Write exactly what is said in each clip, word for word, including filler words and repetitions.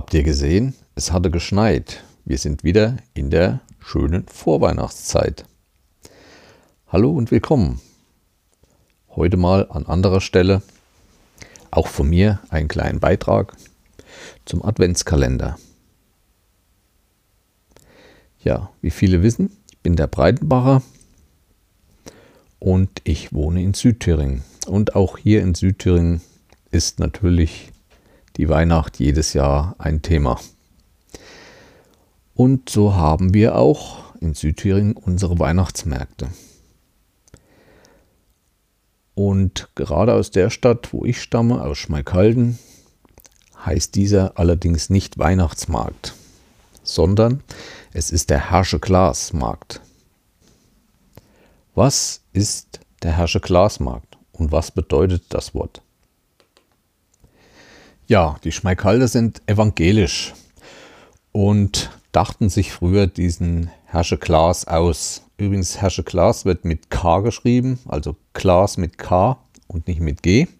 Habt ihr gesehen? Es hatte geschneit. Wir sind wieder in der schönen Vorweihnachtszeit. Hallo und willkommen. Heute mal an anderer Stelle, auch von mir, einen kleinen Beitrag zum Adventskalender. Ja, wie viele wissen, ich bin der Breitenbacher und ich wohne in Südthüringen. Und auch hier in Südthüringen ist natürlich die Weihnacht jedes Jahr ein Thema. Und so haben wir auch in Südthüringen unsere Weihnachtsmärkte. Und gerade aus der Stadt, wo ich stamme, aus Schmalkalden, heißt dieser allerdings nicht Weihnachtsmarkt, sondern es ist der Herrsche-Klaas-Markt. Was ist der Herrsche-Klaas-Markt und was bedeutet das Wort? Ja, die Schmalkalder sind evangelisch und dachten sich früher diesen Herrsche-Klaas aus. Übrigens, Herrsche-Klaas wird mit K geschrieben, also Klaas mit K und nicht mit G.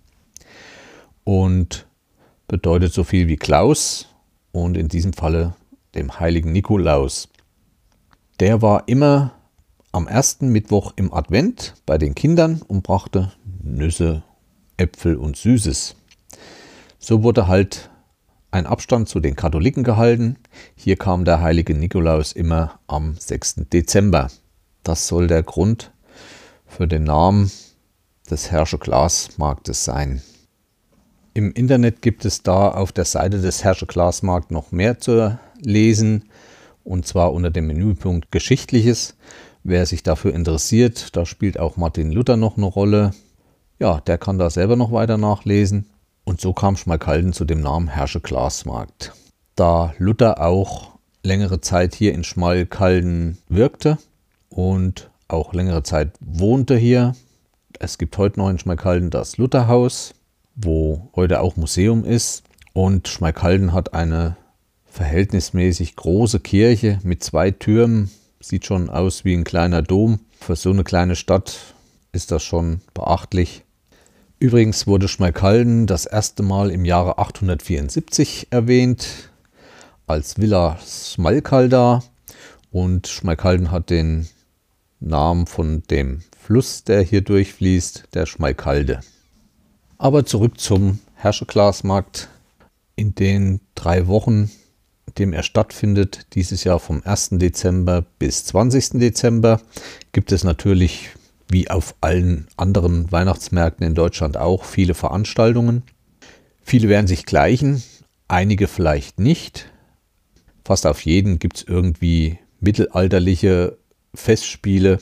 Und bedeutet so viel wie Klaus und in diesem Falle dem heiligen Nikolaus. Der war immer am ersten Mittwoch im Advent bei den Kindern und brachte Nüsse, Äpfel und Süßes. So wurde halt ein Abstand zu den Katholiken gehalten. Hier kam der heilige Nikolaus immer am sechsten Dezember. Das soll der Grund für den Namen des Herrsche-Klaas-Marktes sein. Im Internet gibt es da auf der Seite des Herrsche-Klaas-Markts noch mehr zu lesen, und zwar unter dem Menüpunkt Geschichtliches. Wer sich dafür interessiert, da spielt auch Martin Luther noch eine Rolle. Ja, der kann da selber noch weiter nachlesen. Und so kam Schmalkalden zu dem Namen Herrsche-Klaas-Markt. Da Luther auch längere Zeit hier in Schmalkalden wirkte und auch längere Zeit wohnte hier. Es gibt heute noch in Schmalkalden das Lutherhaus, wo heute auch Museum ist. Und Schmalkalden hat eine verhältnismäßig große Kirche mit zwei Türmen. Sieht schon aus wie ein kleiner Dom. Für so eine kleine Stadt ist das schon beachtlich. Übrigens wurde Schmalkalden das erste Mal im Jahre achthundertvierundsiebzig erwähnt als Villa Smalkalda, und Schmalkalden hat den Namen von dem Fluss, der hier durchfließt, der Schmalkalde. Aber zurück zum Herrsche-Klaas-Markt. In den drei Wochen, in dem er stattfindet, dieses Jahr vom ersten Dezember bis zwanzigsten Dezember, gibt es natürlich wie auf allen anderen Weihnachtsmärkten in Deutschland auch viele Veranstaltungen. Viele werden sich gleichen, einige vielleicht nicht. Fast auf jeden gibt es irgendwie mittelalterliche Festspiele.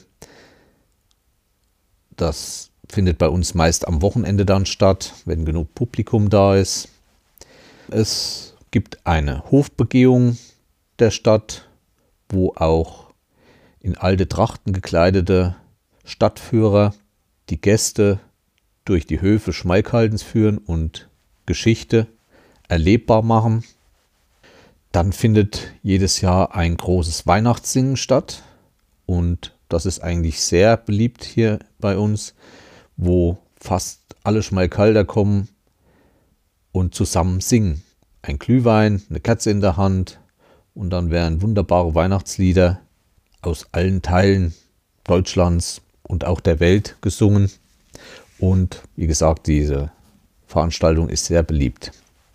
Das findet bei uns meist am Wochenende dann statt, wenn genug Publikum da ist. Es gibt eine Hofbegehung der Stadt, wo auch in alte Trachten gekleidete Stadtführer die Gäste durch die Höfe Schmalkaldens führen und Geschichte erlebbar machen. Dann findet jedes Jahr ein großes Weihnachtssingen statt, und das ist eigentlich sehr beliebt hier bei uns, wo fast alle Schmalkalder kommen und zusammen singen. Ein Glühwein, eine Kerze in der Hand, und dann werden wunderbare Weihnachtslieder aus allen Teilen Deutschlands und auch der Welt gesungen. Und wie gesagt, diese Veranstaltung ist sehr beliebt.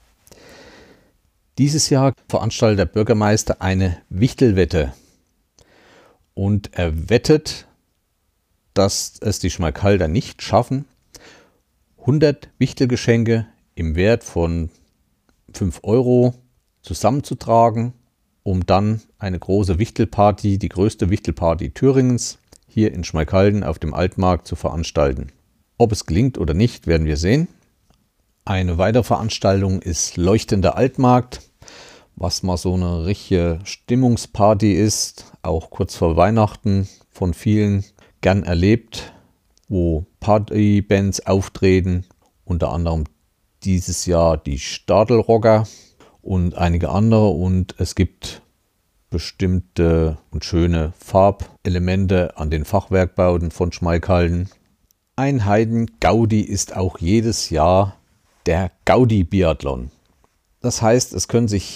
Dieses Jahr veranstaltet der Bürgermeister eine Wichtelwette. Und er wettet, dass es die Schmalkalder nicht schaffen, hundert Wichtelgeschenke im Wert von fünf Euro zusammenzutragen, um dann eine große Wichtelparty, die größte Wichtelparty Thüringens, hier in Schmalkalden auf dem Altmarkt zu veranstalten. Ob es gelingt oder nicht, werden wir sehen. Eine weitere Veranstaltung ist Leuchtender Altmarkt, was mal so eine richtige Stimmungsparty ist, auch kurz vor Weihnachten von vielen gern erlebt, wo Partybands auftreten, unter anderem dieses Jahr die Stadelrocker und einige andere, und es gibt bestimmte und schöne Farbelemente an den Fachwerkbauten von Schmalkalden. Ein Heiden-Gaudi ist auch jedes Jahr der Gaudi-Biathlon. Das heißt, es können sich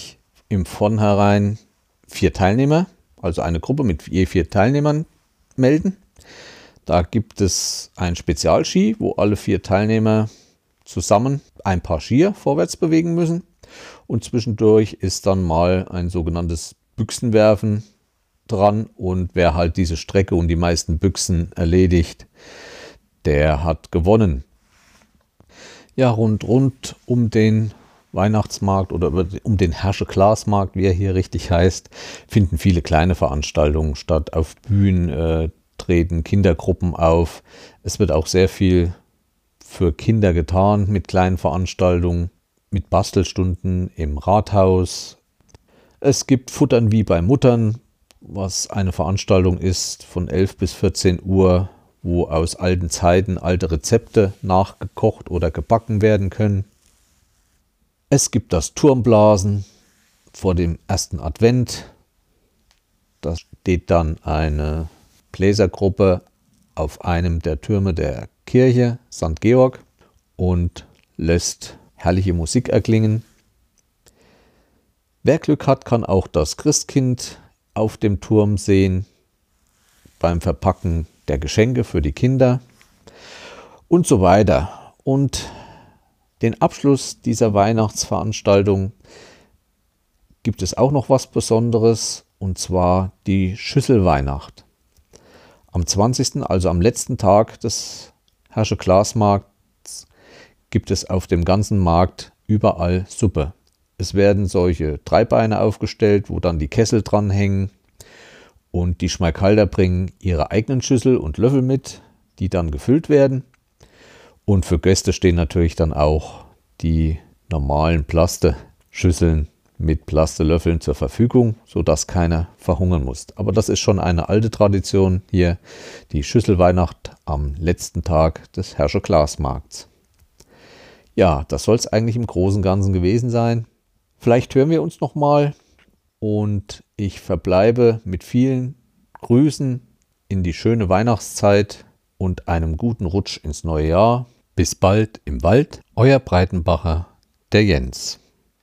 im Vornherein vier Teilnehmer, also eine Gruppe mit je vier Teilnehmern melden. Da gibt es ein Spezialski, wo alle vier Teilnehmer zusammen ein Paar Skier vorwärts bewegen müssen. Und zwischendurch ist dann mal ein sogenanntes Büchsenwerfen dran. Und wer halt diese Strecke und die meisten Büchsen erledigt, der hat gewonnen. Ja, rund, rund um den Weihnachtsmarkt oder um den Herrsche-Klaas-Markt, wie er hier richtig heißt, finden viele kleine Veranstaltungen statt. Auf Bühnen äh, treten Kindergruppen auf. Es wird auch sehr viel für Kinder getan mit kleinen Veranstaltungen, mit Bastelstunden im Rathaus. Es gibt Futtern wie bei Muttern, was eine Veranstaltung ist von elf bis vierzehn Uhr, wo aus alten Zeiten alte Rezepte nachgekocht oder gebacken werden können. Es gibt das Turmblasen vor dem ersten Advent. Da steht dann eine Bläsergruppe auf einem der Türme der Kirche Sankt Georg und lässt herrliche Musik erklingen. Wer Glück hat, kann auch das Christkind auf dem Turm sehen beim Verpacken der Geschenke für die Kinder und so weiter. Und den Abschluss dieser Weihnachtsveranstaltung gibt es auch noch was Besonderes, und zwar die Schüsselweihnacht. Am zwanzigsten, also am letzten Tag des Herrsche-Klaas-Markts, gibt es auf dem ganzen Markt überall Suppe. Es werden solche Dreibeine aufgestellt, wo dann die Kessel dranhängen, und die Schmalkalder bringen ihre eigenen Schüssel und Löffel mit, die dann gefüllt werden. Und für Gäste stehen natürlich dann auch die normalen Plaste-Schüsseln mit Plastelöffeln zur Verfügung, sodass keiner verhungern muss. Aber das ist schon eine alte Tradition hier, die Schüsselweihnacht am letzten Tag des Herrsche-Klaas-Markts. Ja, das soll es eigentlich im Großen und Ganzen gewesen sein. Vielleicht hören wir uns nochmal und ich verbleibe mit vielen Grüßen in die schöne Weihnachtszeit und einem guten Rutsch ins neue Jahr. Bis bald im Wald, euer Breitenbacher, der Jens.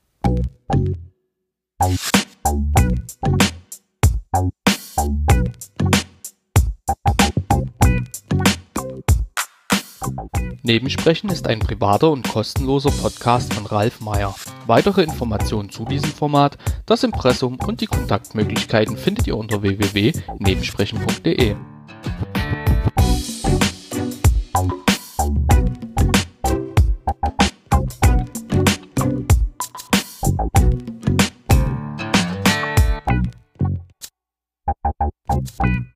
Nebensprechen ist ein privater und kostenloser Podcast von Ralf Meyer. Weitere Informationen zu diesem Format, das Impressum und die Kontaktmöglichkeiten findet ihr unter w w w punkt nebensprechen punkt de.